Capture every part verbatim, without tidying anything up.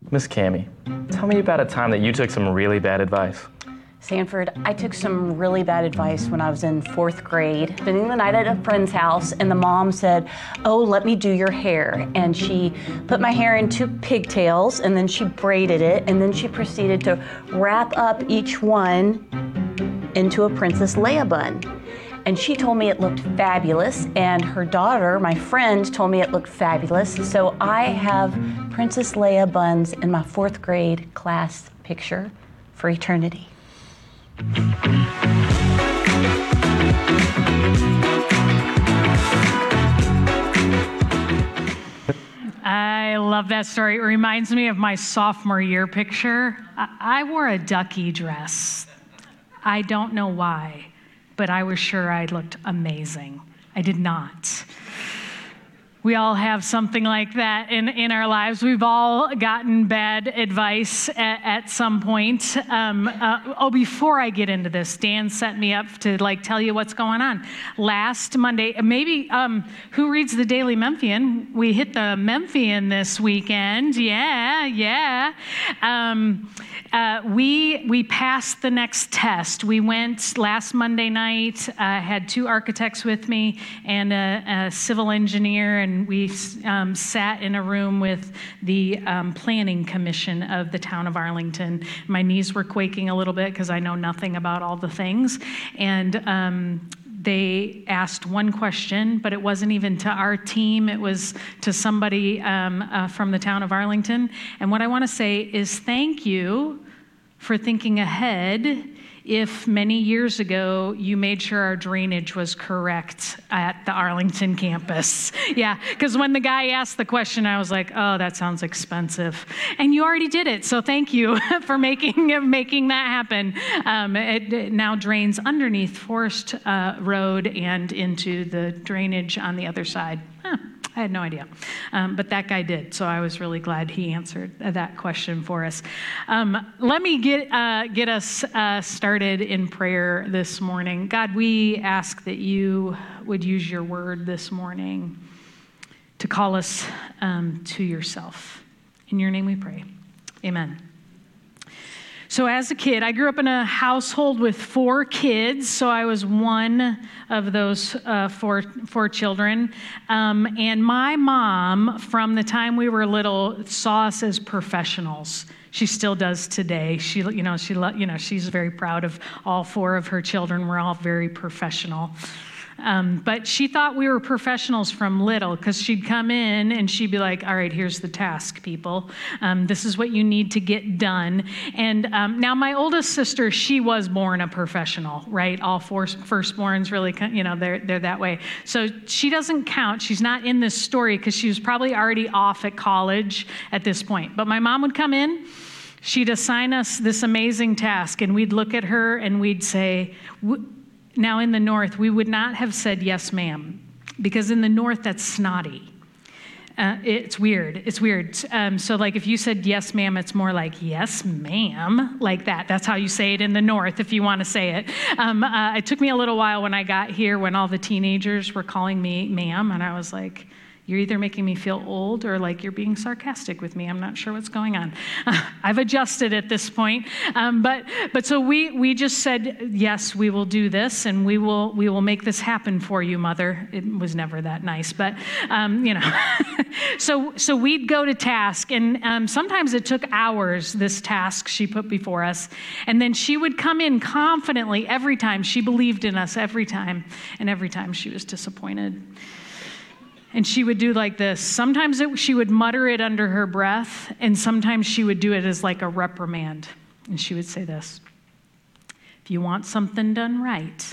Miss Cammie, tell me about a time that you took some really bad advice. Sanford, I took some really bad advice when I was in fourth grade, spending the night at a friend's house, and the mom said, oh, let me do your hair. And she put my hair into pigtails, and then she braided it, and then she proceeded to wrap up each one into a Princess Leia bun. And she told me it looked fabulous, and her daughter, my friend, told me it looked fabulous. So I have Princess Leia buns in my fourth grade class picture for eternity. I love that story. It reminds me of my sophomore year picture. I, I wore a ducky dress. I don't know why, but I was sure I looked amazing. I did not. We all have something like that in, in our lives. We've all gotten bad advice at, at some point. Um, uh, oh, before I get into this, Dan set me up to like tell you what's going on. Last Monday, maybe um, who reads the Daily Memphian? We hit the Memphian this weekend. Yeah, yeah. Um, uh, we we passed the next test. We went last Monday night. I uh, had two architects with me and a, a civil engineer, and we um, sat in a room with the um, planning commission of the town of Arlington. My knees were quaking a little bit because I know nothing about all the things. And um, they asked one question, but it wasn't even to our team. It was to somebody um, uh, from the town of Arlington. And what I want to say is thank you for thinking ahead if many years ago you made sure our drainage was correct at the Arlington campus. Yeah, because when the guy asked the question, I was like, oh, that sounds expensive. And you already did it, so thank you for making making that happen. Um, it, it now drains underneath Forest uh, Road and into the drainage on the other side. Huh. I had no idea, um, but that guy did, so I was really glad he answered that question for us. Um, let me get uh, get us uh, started in prayer this morning. God, we ask that you would use your word this morning to call us um, to yourself. In your name we pray. Amen. So as a kid, I grew up in a household with four kids, so I was one of those uh, four four children. Um, and my mom, from the time we were little, saw us as professionals. She still does today. She, you know, she, you know, she's very proud of all four of her children. We're all very professional. Um, but she thought we were professionals from little because she'd come in and she'd be like, all right, here's the task, people. Um, this is what you need to get done. And um, now my oldest sister, she was born a professional, right? All four firstborns really, you know, they're, they're that way. So she doesn't count. She's not in this story because she was probably already off at college at this point. But my mom would come in. She'd assign us this amazing task, and we'd look at her and we'd say, now in the North, we would not have said yes, ma'am, because in the North, that's snotty. Uh, it's weird. It's weird. Um, so like if you said yes, ma'am, it's more like yes, ma'am, like that. That's how you say it in the North if you want to say it. Um, uh, it took me a little while when I got here when all the teenagers were calling me ma'am, and I was like, you're either making me feel old or like you're being sarcastic with me. I'm not sure what's going on. Uh, I've adjusted at this point. Um, but but so we we just said, yes, we will do this and we will we will make this happen for you, Mother. It was never that nice, but um, you know. so so we'd go to task, and um, sometimes it took hours, this task she put before us. And then she would come in confidently every time. She believed in us every time, and every time she was disappointed. And she would do like this. Sometimes it, she would mutter it under her breath, and sometimes she would do it as like a reprimand. And she would say this: if you want something done right,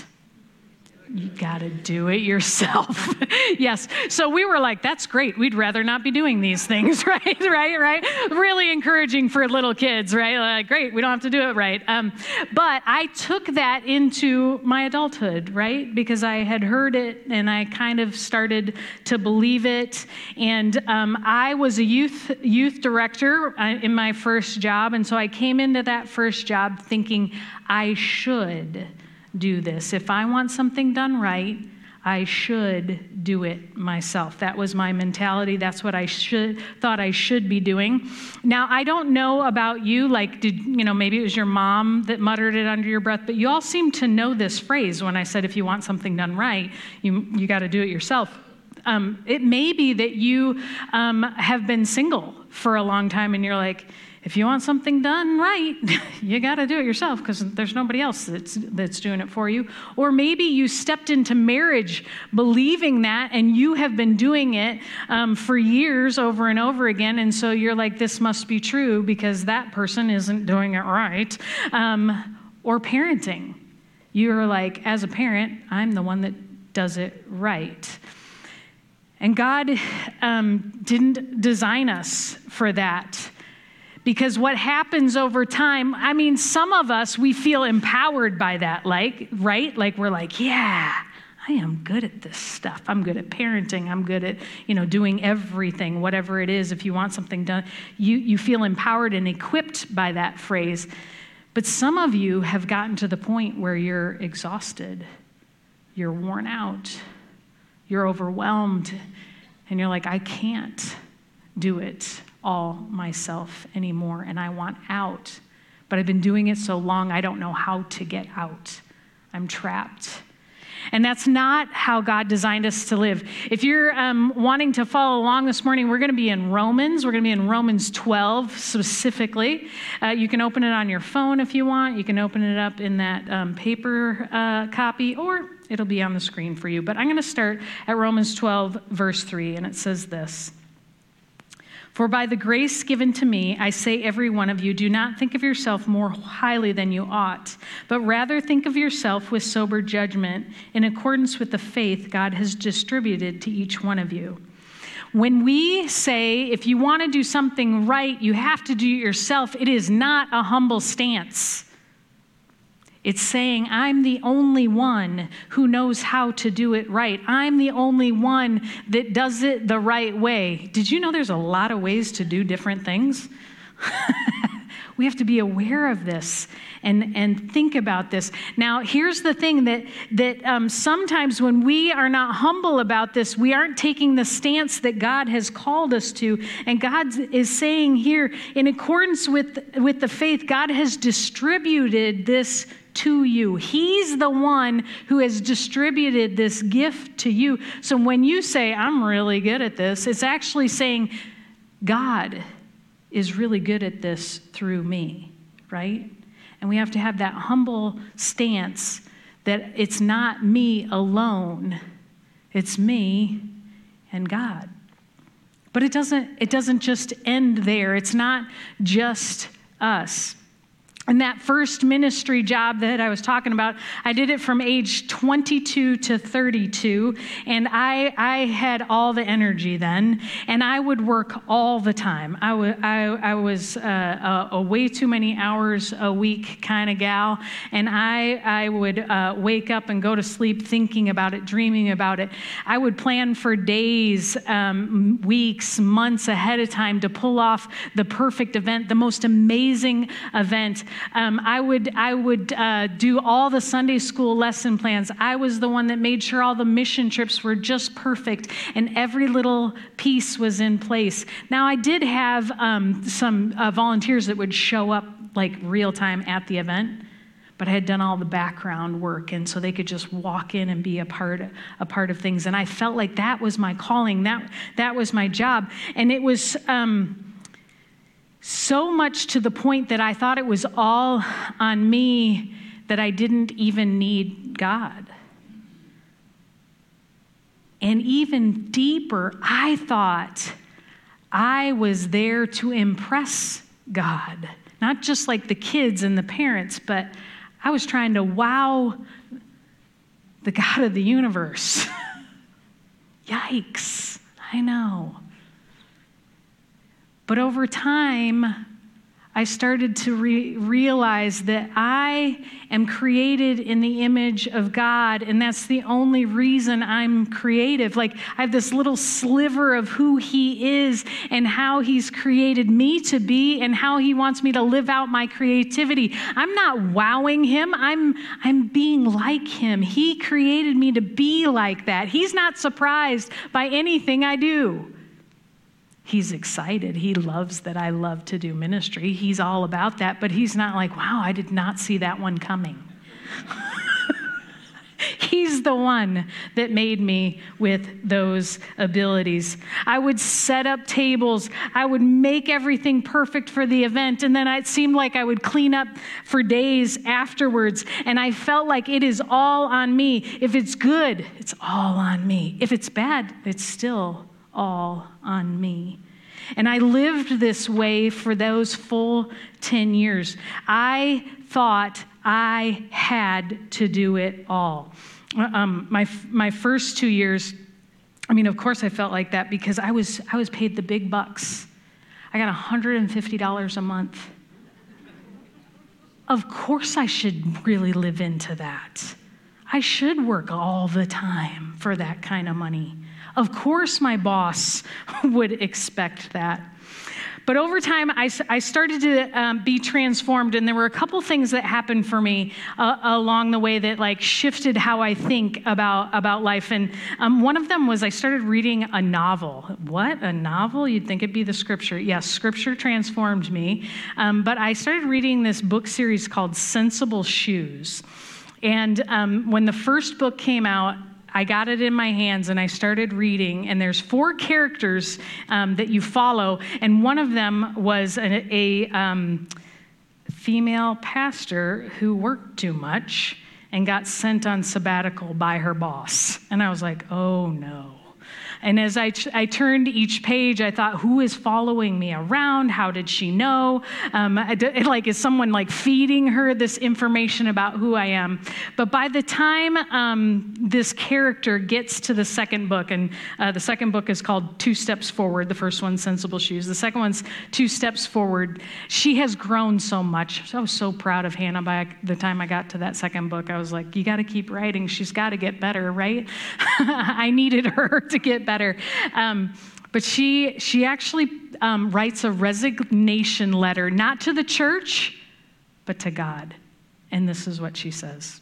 you got to do it yourself. Yes. So we were like, that's great. We'd rather not be doing these things, right? right, right. Really encouraging for little kids, right? Like, great, we don't have to do it right. Um, but I took that into my adulthood, right? Because I had heard it and I kind of started to believe it. And um, I was a youth youth director in my first job. And so I came into that first job thinking I should do this. If I want something done right, I should do it myself. That was my mentality. That's what I should thought I should be doing. Now, I don't know about you, like, did, you know, maybe it was your mom that muttered it under your breath, but you all seem to know this phrase when I said, if you want something done right, you, you got to do it yourself. Um, it may be that you um, have been single for a long time and you're like, if you want something done right, you got to do it yourself because there's nobody else that's that's doing it for you. Or maybe you stepped into marriage believing that and you have been doing it um, for years over and over again. And so you're like, this must be true because that person isn't doing it right. Um, or parenting. You're like, as a parent, I'm the one that does it right. And God um, didn't design us for that. Because what happens over time, I mean, some of us, we feel empowered by that, like, right? Like we're like, yeah, I am good at this stuff. I'm good at parenting. I'm good at, you know, doing everything, whatever it is. If you want something done, you, you feel empowered and equipped by that phrase. But some of you have gotten to the point where you're exhausted. You're worn out. You're overwhelmed. And you're like, I can't do it all myself anymore, and I want out. But I've been doing it so long, I don't know how to get out. I'm trapped. And that's not how God designed us to live. If you're um, wanting to follow along this morning, we're going to be in Romans. We're going to be in Romans twelve specifically. Uh, you can open it on your phone if you want. You can open it up in that um, paper uh, copy, or it'll be on the screen for you. But I'm going to start at Romans twelve, verse three, and it says this. For by the grace given to me, I say every one of you, do not think of yourself more highly than you ought, but rather think of yourself with sober judgment in accordance with the faith God has distributed to each one of you. When we say, if you want to do something right, you have to do it yourself, it is not a humble stance. It's saying, I'm the only one who knows how to do it right. I'm the only one that does it the right way. Did you know there's a lot of ways to do different things? We have to be aware of this and, and think about this. Now, here's the thing that, that um, sometimes when we are not humble about this, we aren't taking the stance that God has called us to. And God is saying here, in accordance with, with the faith, God has distributed this to you. He's the one who has distributed this gift to you. So when you say, I'm really good at this, it's actually saying, God is really good at this through me, right? And we have to have that humble stance that it's not me alone, it's me and God. But it doesn't, it doesn't just end there. It's not just us. And that first ministry job that I was talking about, I did it from age twenty-two to thirty-two, and I I had all the energy then, and I would work all the time. I, w- I, I was uh, a, a way too many hours a week kind of gal, and I, I would uh, wake up and go to sleep thinking about it, dreaming about it. I would plan for days, um, weeks, months ahead of time to pull off the perfect event, the most amazing event. Um, I would I would uh, do all the Sunday school lesson plans. I was the one that made sure all the mission trips were just perfect and every little piece was in place. Now, I did have um, some uh, volunteers that would show up like real time at the event, but I had done all the background work, and so they could just walk in and be a part a part of things. And I felt like that was my calling. That that was my job, and it was. Um, So much to the point that I thought it was all on me that I didn't even need God. And even deeper, I thought I was there to impress God. Not just like the kids and the parents, but I was trying to wow the God of the universe. Yikes, I know. But over time, I started to re- realize that I am created in the image of God, and that's the only reason I'm creative. Like, I have this little sliver of who he is and how he's created me to be and how he wants me to live out my creativity. I'm not wowing him. I'm, I'm being like him. He created me to be like that. He's not surprised by anything I do. He's excited. He loves that I love to do ministry. He's all about that, but he's not like, wow, I did not see that one coming. He's the one that made me with those abilities. I would set up tables. I would make everything perfect for the event, and then it seemed like I would clean up for days afterwards, and I felt like it is all on me. If it's good, it's all on me. If it's bad, it's still all on me. And I lived this way for those full ten years. I thought I had to do it all. Um, my my first two years, I mean, of course I felt like that because I was I was paid the big bucks. I got one hundred fifty dollars a month. Of course I should really live into that. I should work all the time for that kind of money. Of course my boss would expect that. But over time, I, I started to um, be transformed, and there were a couple things that happened for me uh, along the way that like shifted how I think about, about life. And um, one of them was I started reading a novel. What? A novel? You'd think it'd be the scripture. Yes, scripture transformed me. Um, but I started reading this book series called Sensible Shoes. And um, when the first book came out, I got it in my hands and I started reading, and there's four characters um, that you follow, and one of them was a, a um, female pastor who worked too much and got sent on sabbatical by her boss. And I was like, oh no. And as I, I turned each page, I thought, who is following me around? How did she know? Um, like, is someone like feeding her this information about who I am? But by the time um, this character gets to the second book, and uh, the second book is called Two Steps Forward. The first one's Sensible Shoes. The second one's Two Steps Forward. She has grown so much. So I was so proud of Hannah by the time I got to that second book. I was like, you got to keep writing. She's got to get better, right? I needed her to get better. Um, but she she actually um, writes a resignation letter, not to the church, but to God. And this is what she says.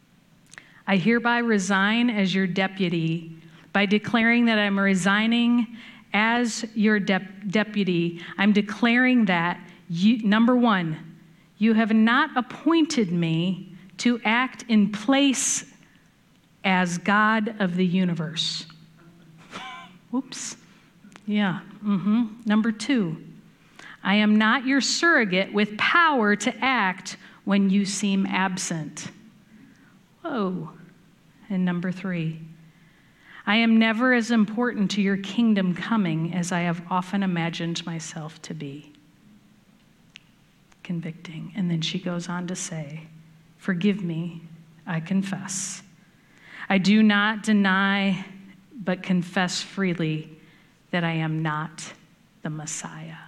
I hereby resign as your deputy by declaring that I'm resigning as your dep- deputy. I'm declaring that, you, number one, you have not appointed me to act in place as God of the universe. Oops. Yeah. Mm-hmm. Number two, I am not your surrogate with power to act when you seem absent. Whoa. And number three, I am never as important to your kingdom coming as I have often imagined myself to be. Convicting. And then she goes on to say, forgive me, I confess. I do not deny but confess freely that I am not the Messiah.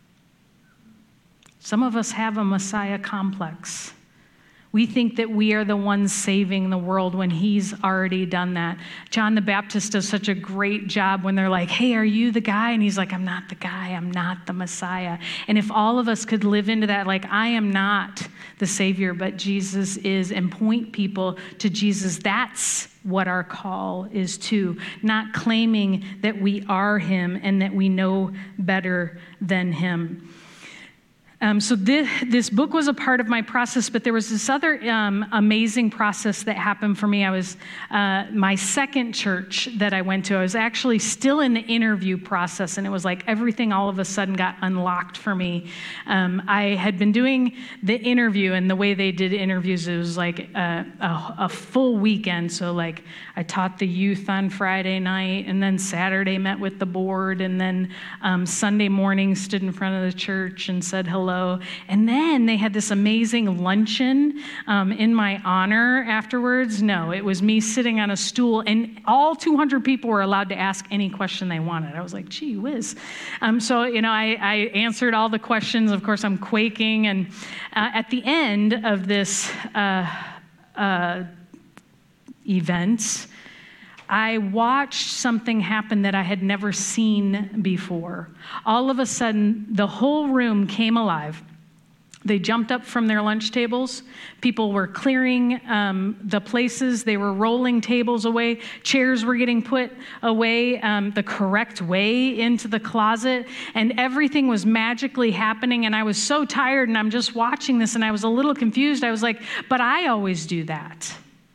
Some of us have a Messiah complex. We think that we are the ones saving the world when he's already done that. John the Baptist does such a great job when they're like, hey, are you the guy? And he's like, I'm not the guy. I'm not the Messiah. And if all of us could live into that, like, I am not the Savior, but Jesus is, and point people to Jesus, that's what our call is to, not claiming that we are him and that we know better than him. Um, so this, this book was a part of my process, but there was this other um, amazing process that happened for me. I was, uh, my second church that I went to, I was actually still in the interview process, and it was like everything all of a sudden got unlocked for me. Um, I had been doing the interview, and the way they did interviews, it was like a, a, a full weekend. So like I taught the youth on Friday night, and then Saturday met with the board, and then um, Sunday morning stood in front of the church and said hello. hello. And then they had this amazing luncheon um, in my honor afterwards. No, it was me sitting on a stool, and all two hundred people were allowed to ask any question they wanted. I was like, gee whiz. Um, so, you know, I, I answered all the questions. Of course, I'm quaking. And uh, at the end of this uh, uh, event, I watched something happen that I had never seen before. All of a sudden, the whole room came alive. They jumped up from their lunch tables. People were clearing um, the places. They were rolling tables away. Chairs were getting put away um, the correct way into the closet. And everything was magically happening. And I was so tired, and I'm just watching this, and I was a little confused. I was like, but I always do that.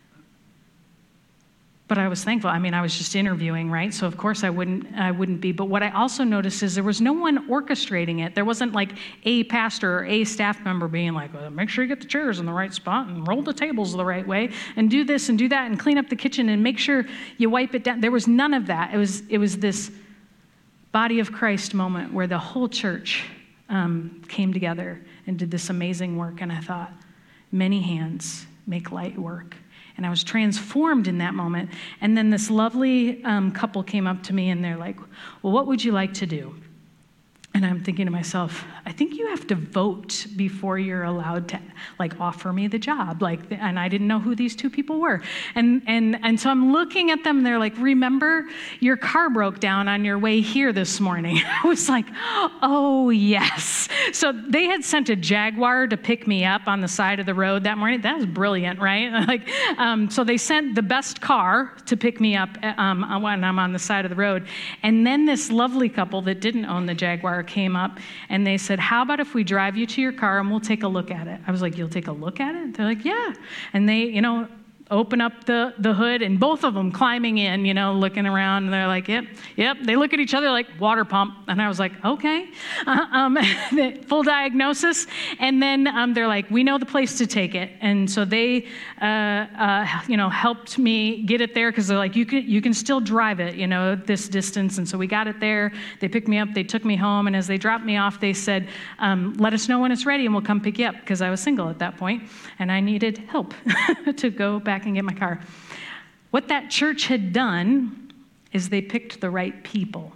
But I was thankful. I mean, I was just interviewing, right? So of course I wouldn't I wouldn't be. But what I also noticed is there was no one orchestrating it. There wasn't like a pastor or a staff member being like, well, make sure you get the chairs in the right spot and roll the tables the right way and do this and do that and clean up the kitchen and make sure you wipe it down. There was none of that. It was it was this body of Christ moment where the whole church um, came together and did this amazing work. And I thought, many hands make light work. And I was transformed in that moment. And then this lovely um, couple came up to me, and they're like, well, what would you like to do? And I'm thinking to myself, I think you have to vote before you're allowed to, like, offer me the job. Like, and I didn't know who these two people were. And and and so I'm looking at them, and they're like, remember, your car broke down on your way here this morning. I was like, oh, yes. So they had sent a Jaguar to pick me up on the side of the road that morning. That was brilliant, right? Like, um, so they sent the best car to pick me up um, when I'm on the side of the road. And then this lovely couple that didn't own the Jaguar came up, and they said, how about if we drive you to your car and we'll take a look at it? I was like, you'll take a look at it? They're like, yeah. And they, you know, open up the, the hood, and both of them climbing in, you know, looking around, and they're like, yep, yep. They look at each other like, water pump. And I was like, okay. Uh, um, full diagnosis. And then um, they're like, we know the place to take it. And so they, uh, uh, you know, helped me get it there, because they're like, you can, you can still drive it, you know, this distance. And so we got it there. They picked me up. They took me home. And as they dropped me off, they said, um, let us know when it's ready, and we'll come pick you up, because I was single at that point, and I needed help to go back and get my car. What that church had done is they picked the right people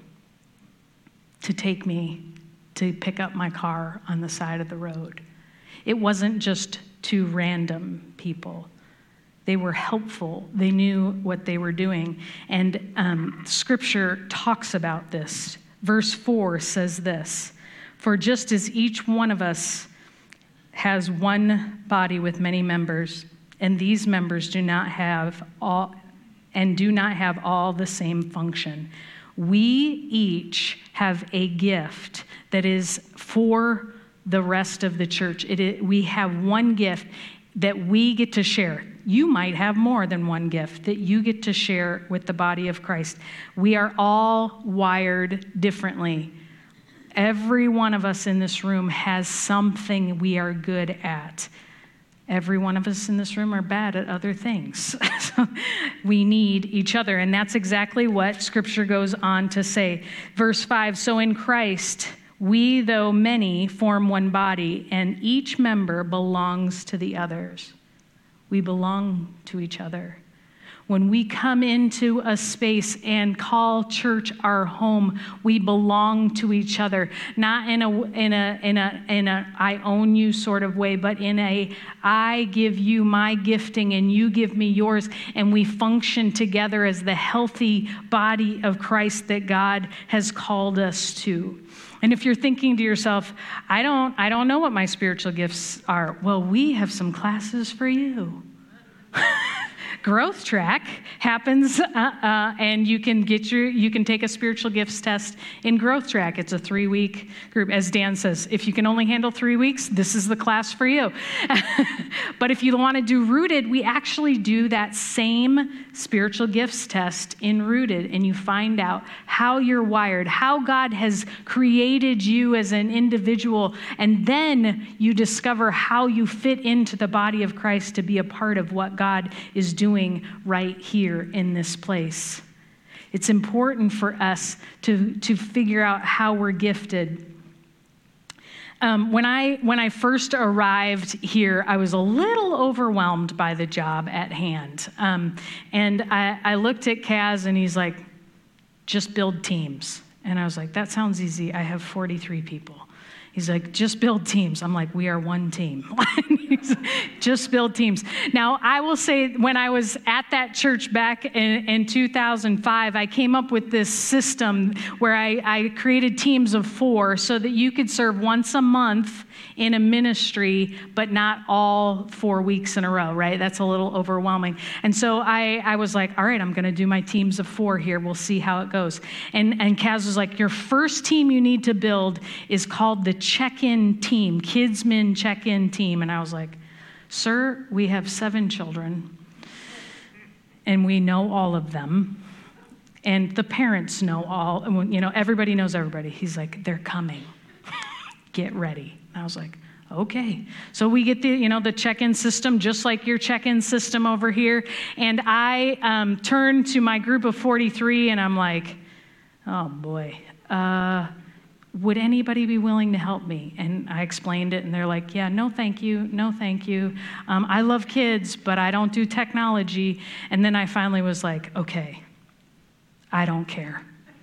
to take me to pick up my car on the side of the road. It wasn't just two random people. They were helpful. They knew what they were doing. And um, Scripture talks about this. Verse four says this, for just as each one of us has one body with many members, and these members do not have all, and do not have all the same function. We each have a gift that is for the rest of the church. It is, we have one gift that we get to share. You might have more than one gift that you get to share with the body of Christ. We are all wired differently. Every one of us in this room has something we are good at. Every one of us in this room are bad at other things. So we need each other. And that's exactly what Scripture goes on to say. Verse five, so in Christ, we, though many, form one body, and each member belongs to the others. We belong to each other. When we come into a space and call church our home, we belong to each other, not in a in a in a in a I own you sort of way, but in a I give you my gifting and you give me yours, and we function together as the healthy body of Christ that God has called us to. And if you're thinking to yourself, I don't I don't know what my spiritual gifts are, well, we have some classes for you. Growth Track happens, uh, uh, and you can get your, you can take a spiritual gifts test in Growth Track. It's a three-week group. As Dan says, if you can only handle three weeks, this is the class for you. But if you want to do Rooted, we actually do that same spiritual gifts test in Rooted, and you find out how you're wired, how God has created you as an individual, and then you discover how you fit into the body of Christ to be a part of what God is doing right here in this place. It's important for us to, to figure out how we're gifted. Um, when I when I first arrived here, I was a little overwhelmed by the job at hand. Um, and I, I looked at Kaz, and he's like, just build teams. And I was like, that sounds easy. I have forty-three people. He's like, just build teams. I'm like, we are one team. Just build teams. Now, I will say, when I was at that church back in, in two thousand five, I came up with this system where I, I created teams of four so that you could serve once a month in a ministry, but not all four weeks in a row, right? That's a little overwhelming. And so I, I was like, all right, I'm going to do my teams of four here. We'll see how it goes. And, and Kaz was like, your first team you need to build is called the check-in team, Kidsmen check-in team. And I was like, sir, we have seven children, and we know all of them, and the parents know all, you know, everybody knows everybody. He's like, they're coming. Get ready. And I was like, okay. So we get the, you know, the check-in system, just like your check-in system over here. And I um, turned to my group of forty-three, and I'm like, oh boy, uh, would anybody be willing to help me? And I explained it, and they're like, yeah, no thank you, no thank you. Um, I love kids, but I don't do technology. And then I finally was like, okay, I don't care.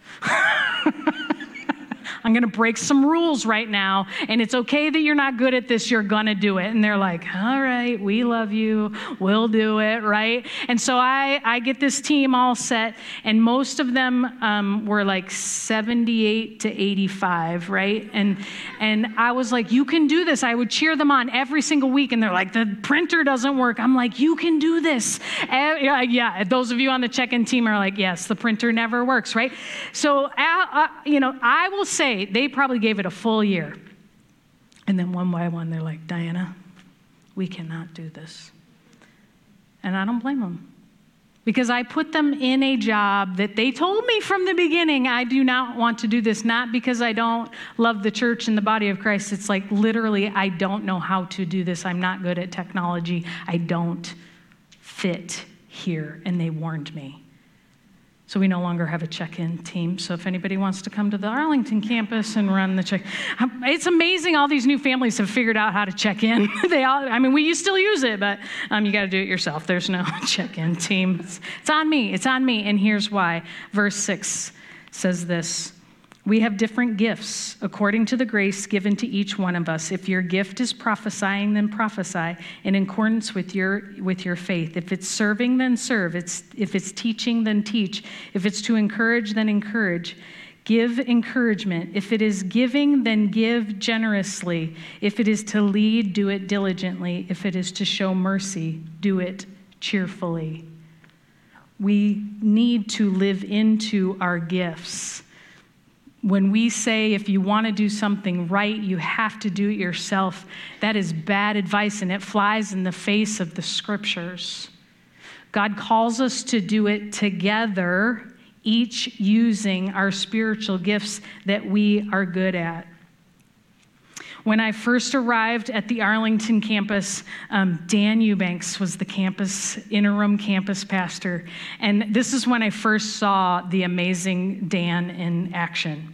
I'm going to break some rules right now, and it's okay that you're not good at this. You're going to do it. And they're like, all right, we love you. We'll do it, right? And so I, I get this team all set, and most of them um, were like seventy-eight to eighty-five, right? And, and I was like, you can do this. I would cheer them on every single week, and they're like, the printer doesn't work. I'm like, you can do this. And, yeah, yeah, those of you on the check-in team are like, yes, the printer never works, right? So, uh, you know, I will say, they probably gave it a full year. And then one by one, they're like, Diana, we cannot do this. And I don't blame them. Because I put them in a job that they told me from the beginning, I do not want to do this. Not because I don't love the church and the body of Christ. It's like, literally, I don't know how to do this. I'm not good at technology. I don't fit here. And they warned me. So we no longer have a check-in team. So if anybody wants to come to the Arlington campus and run the check, it's amazing all these new families have figured out how to check in. They all, I mean, we you still use it, but um, you got to do it yourself. There's no check-in team. It's, it's on me. It's on me. And here's why. Verse six says this. We have different gifts according to the grace given to each one of us. If your gift is prophesying, then prophesy in accordance with your with your faith. If it's serving, then serve. It's, if it's teaching, then teach. If it's to encourage, then encourage. Give encouragement. If it is giving, then give generously. If it is to lead, do it diligently. If it is to show mercy, do it cheerfully. We need to live into our gifts. When we say if you want to do something right, you have to do it yourself, that is bad advice, and it flies in the face of the scriptures. God calls us to do it together, each using our spiritual gifts that we are good at. When I first arrived at the Arlington campus, um, Dan Eubanks was the campus, interim campus pastor. And this is when I first saw the amazing Dan in action.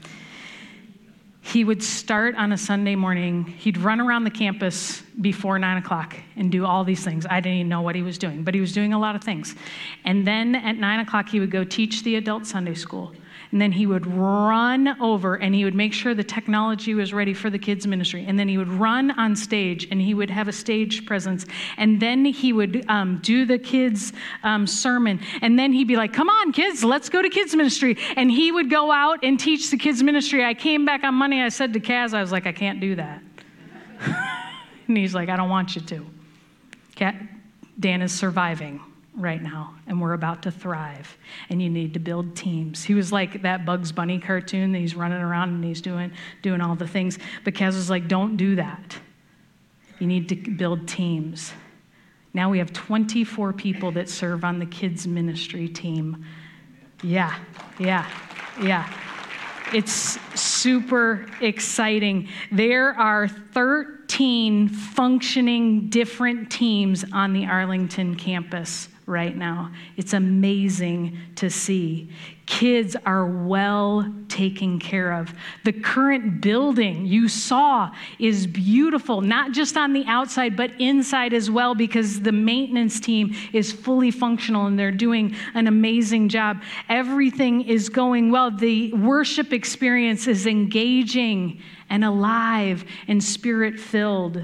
He would start on a Sunday morning. He'd run around the campus before nine o'clock and do all these things. I didn't even know what he was doing, but he was doing a lot of things. And then at nine o'clock, he would go teach the adult Sunday school. And then he would run over and he would make sure the technology was ready for the kids' ministry. And then he would run on stage and he would have a stage presence. And then he would um, do the kids' um, sermon. And then he'd be like, come on, kids, let's go to kids' ministry. And he would go out and teach the kids' ministry. I came back on Monday. I said to Kaz, I was like, I can't do that. And he's like, I don't want you to. Kat, Dan is surviving right now, and we're about to thrive, and you need to build teams. He was like that Bugs Bunny cartoon that he's running around and he's doing doing all the things. But Kaz was like, don't do that. You need to build teams. Now we have twenty-four people that serve on the kids ministry team. Yeah, yeah, yeah. It's super exciting. There are thirteen functioning different teams on the Arlington campus right now. It's amazing to see. Kids are well taken care of. The current building you saw is beautiful, not just on the outside, but inside as well, because the maintenance team is fully functional and they're doing an amazing job. Everything is going well. The worship experience is engaging and alive and spirit-filled.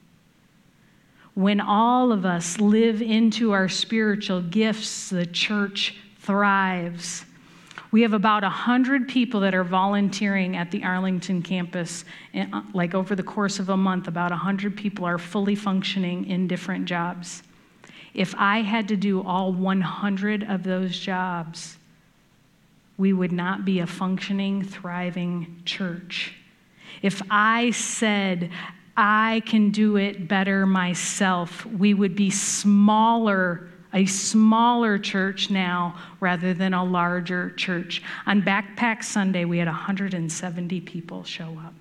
When all of us live into our spiritual gifts, the church thrives. We have about one hundred people that are volunteering at the Arlington campus. And like over the course of a month, about one hundred people are fully functioning in different jobs. If I had to do all one hundred of those jobs, we would not be a functioning, thriving church. If I said, I can do it better myself, we would be smaller, a smaller church now rather than a larger church. On Backpack Sunday, we had one hundred seventy people show up.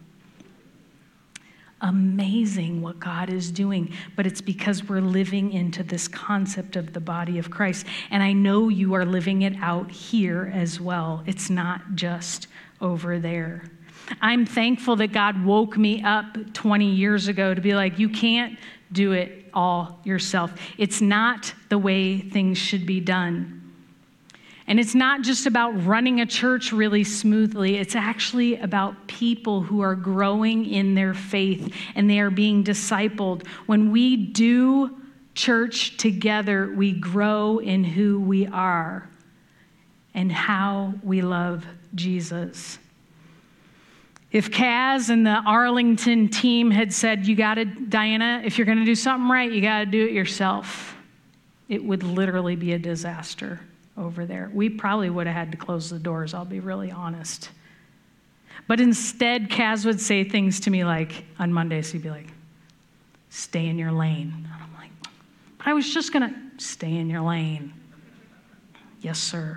Amazing what God is doing, but it's because we're living into this concept of the body of Christ. And I know you are living it out here as well. It's not just over there. I'm thankful that God woke me up twenty years ago to be like, you can't do it all yourself. It's not the way things should be done. And it's not just about running a church really smoothly. It's actually about people who are growing in their faith and they are being discipled. When we do church together, we grow in who we are and how we love Jesus. If Kaz and the Arlington team had said, you got to, Diana, if you're going to do something right, you got to do it yourself, it would literally be a disaster over there. We probably would have had to close the doors, I'll be really honest. But instead, Kaz would say things to me like, on Mondays, he'd be like, stay in your lane. And I'm like, but I was just going to stay in your lane. Yes, sir.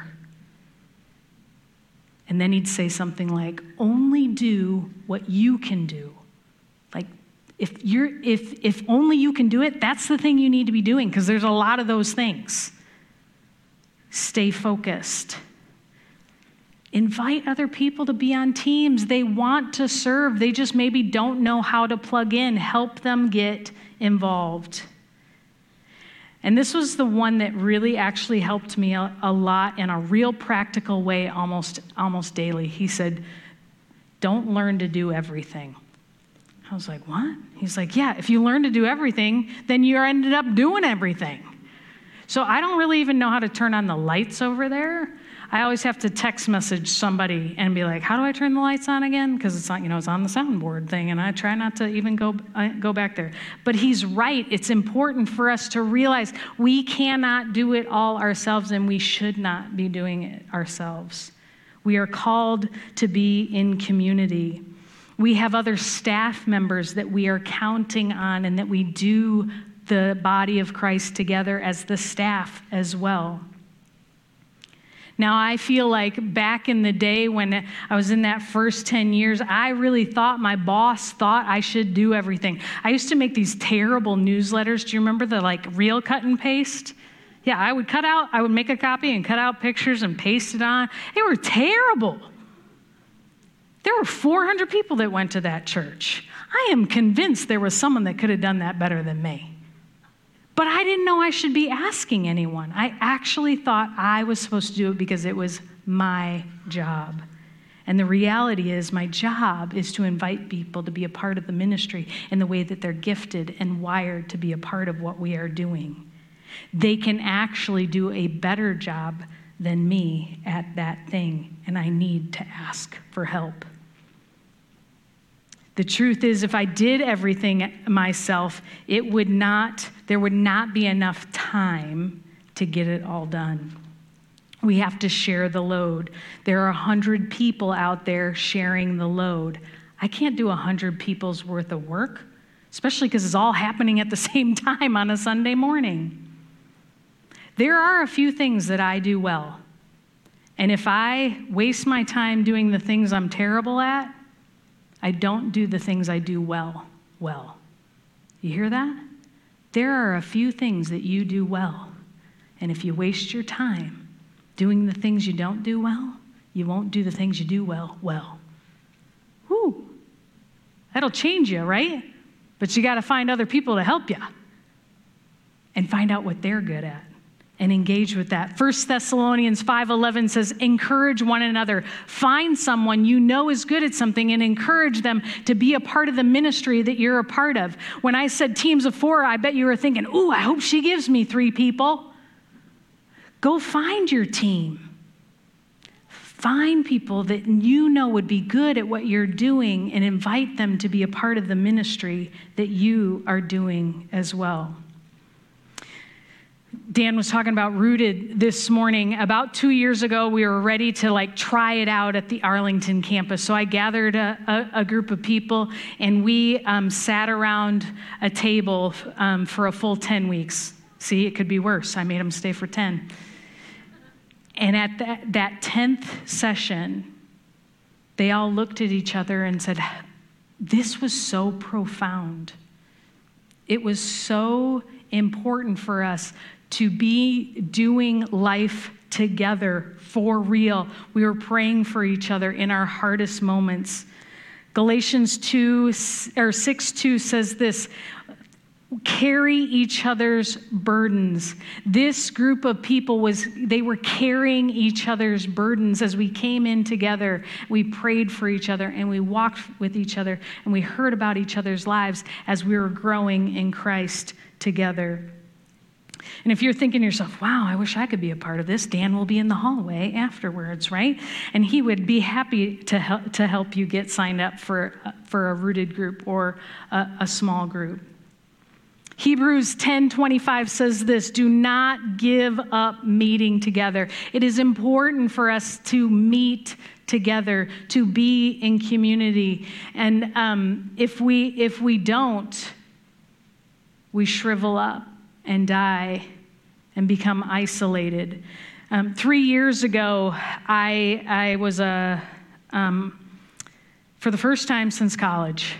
And then he'd say something like, only do what you can do. Like, if you're, if, if only you can do it, that's the thing you need to be doing, because there's a lot of those things. Stay focused. Invite other people to be on teams. They want to serve. They just maybe don't know how to plug in. Help them get involved. And this was the one that really actually helped me a, a lot in a real practical way almost, almost daily. He said, don't learn to do everything. I was like, what? He's like, yeah, if you learn to do everything, then you ended up doing everything. So I don't really even know how to turn on the lights over there. I always have to text message somebody and be like, how do I turn the lights on again? Because it's on, you know, it's on the soundboard thing, and I try not to even go, uh, go back there. But he's right. It's important for us to realize we cannot do it all ourselves, and we should not be doing it ourselves. We are called to be in community. We have other staff members that we are counting on, and that we do the body of Christ together as the staff as well. Now, I feel like back in the day when I was in that first ten years, I really thought my boss thought I should do everything. I used to make these terrible newsletters. Do you remember the like real cut and paste? Yeah, I would cut out, I would make a copy and cut out pictures and paste it on. They were terrible. There were four hundred people that went to that church. I am convinced there was someone that could have done that better than me. But I didn't know I should be asking anyone. I actually thought I was supposed to do it because it was my job. And the reality is my job is to invite people to be a part of the ministry in the way that they're gifted and wired to be a part of what we are doing. They can actually do a better job than me at that thing, and I need to ask for help. The truth is, if I did everything myself, it would not, there would not be enough time to get it all done. We have to share the load. There are a hundred people out there sharing the load. I can't do a hundred people's worth of work, especially because it's all happening at the same time on a Sunday morning. There are a few things that I do well. And if I waste my time doing the things I'm terrible at, I don't do the things I do well, well. You hear that? There are a few things that you do well. And if you waste your time doing the things you don't do well, you won't do the things you do well, well. Whew. That'll change you, right? But you got to find other people to help you and find out what they're good at and engage with that. First Thessalonians five eleven says, encourage one another. Find someone you know is good at something and encourage them to be a part of the ministry that you're a part of. When I said teams of four, I bet you were thinking, ooh, I hope she gives me three people. Go find your team. Find people that you know would be good at what you're doing and invite them to be a part of the ministry that you are doing as well. Dan was talking about Rooted this morning. About two years ago, we were ready to like try it out at the Arlington campus. So I gathered a, a, a group of people, and we um, sat around a table um, for a full ten weeks. See, it could be worse. I made them stay for ten. And at that, that tenth session, they all looked at each other and said, this was so profound. It was so important for us to be doing life together for real. We were praying for each other in our hardest moments. Galatians two or six two says this, carry each other's burdens. This group of people was, they were carrying each other's burdens as we came in together. We prayed for each other and we walked with each other and we heard about each other's lives as we were growing in Christ together. And if you're thinking to yourself, wow, I wish I could be a part of this, Dan will be in the hallway afterwards, right? And he would be happy to help, to help you get signed up for, for a Rooted group or a, a small group. Hebrews ten twenty-five says this, do not give up meeting together. It is important for us to meet together, to be in community. And um, if we if we don't, we shrivel up and die and become isolated. Um, three years ago, I I was a um, for the first time since college,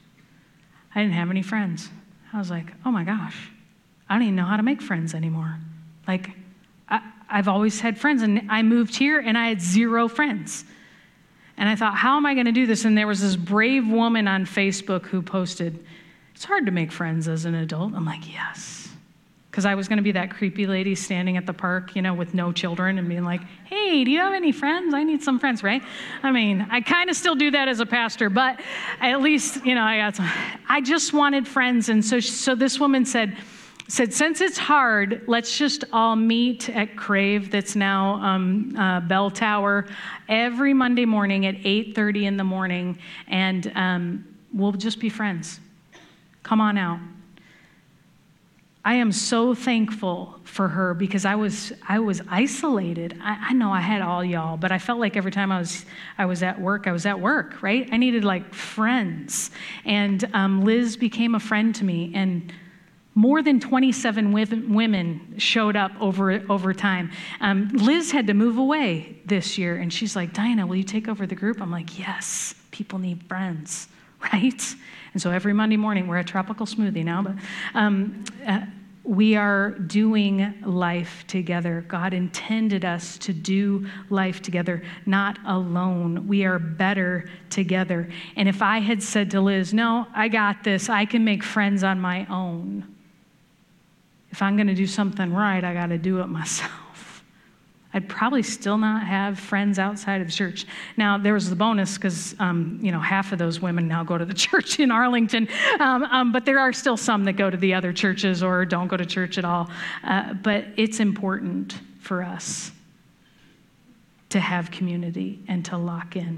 I didn't have any friends. I was like, oh my gosh, I don't even know how to make friends anymore. Like, I, I've always had friends, and I moved here and I had zero friends. And I thought, how am I going to do this? And there was this brave woman on Facebook who posted, it's hard to make friends as an adult. I'm like, yes. Because I was going to be that creepy lady standing at the park, you know, with no children and being like, hey, do you have any friends? I need some friends, right? I mean, I kind of still do that as a pastor, but at least, you know, I got some. I just wanted friends. And so, so this woman said, said, since it's hard, let's just all meet at Crave, that's now um, uh, Bell Tower, every Monday morning at eight thirty in the morning, and um, we'll just be friends. Come on out. I am so thankful for her because I was I was isolated. I, I know I had all y'all, but I felt like every time I was I was at work, I was at work, right? I needed like friends. And um, Liz became a friend to me, and more than twenty-seven women showed up over over time. Um, Liz had to move away this year, and she's like, Diana, will you take over the group? I'm like, yes, people need friends, right? And so every Monday morning, we're at Tropical Smoothie now, but um, uh, we are doing life together. God intended us to do life together, not alone. We are better together. And if I had said to Liz, no, I got this, I can make friends on my own. If I'm going to do something right, I got to do it myself. I'd probably still not have friends outside of the church. Now, there was the bonus because, um, you know, half of those women now go to the church in Arlington, um, um, but there are still some that go to the other churches or don't go to church at all. Uh, but it's important for us to have community and to lock in.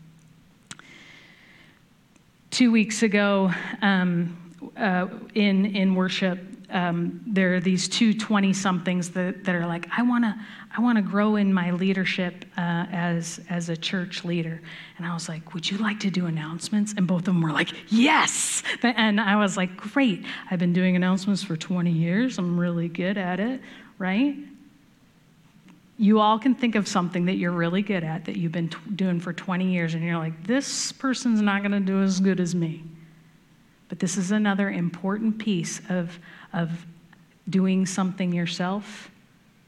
Two weeks ago, um, uh, in in worship, Um, there are these two twenty-somethings that, that are like, I want to I want to grow in my leadership uh, as, as a church leader. And I was like, would you like to do announcements? And both of them were like, yes. And I was like, great. I've been doing announcements for twenty years. I'm really good at it, right? You all can think of something that you're really good at that you've been t- doing for twenty years. And you're like, this person's not going to do as good as me. But this is another important piece of, of doing something yourself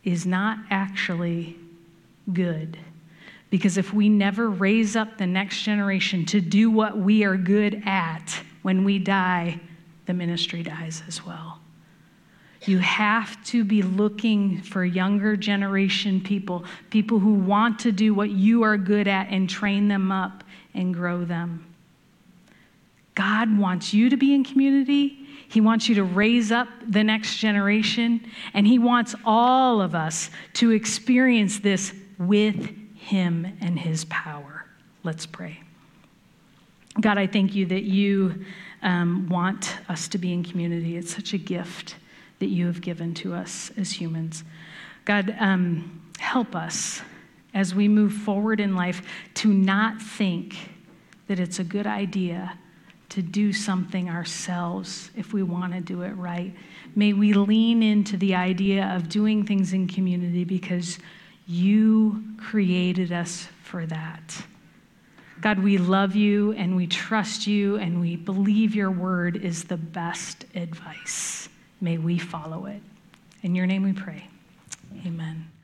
is not actually good. Because if we never raise up the next generation to do what we are good at, when we die, the ministry dies as well. You have to be looking for younger generation people, people who want to do what you are good at and train them up and grow them. God wants you to be in community. He wants you to raise up the next generation, and he wants all of us to experience this with him and his power. Let's pray. God, I thank you that you um, want us to be in community. It's such a gift that you have given to us as humans. God, um, help us as we move forward in life to not think that it's a good idea to do something ourselves if we want to do it right. May we lean into the idea of doing things in community because you created us for that. God, we love you and we trust you and we believe your word is the best advice. May we follow it. In your name we pray. Amen.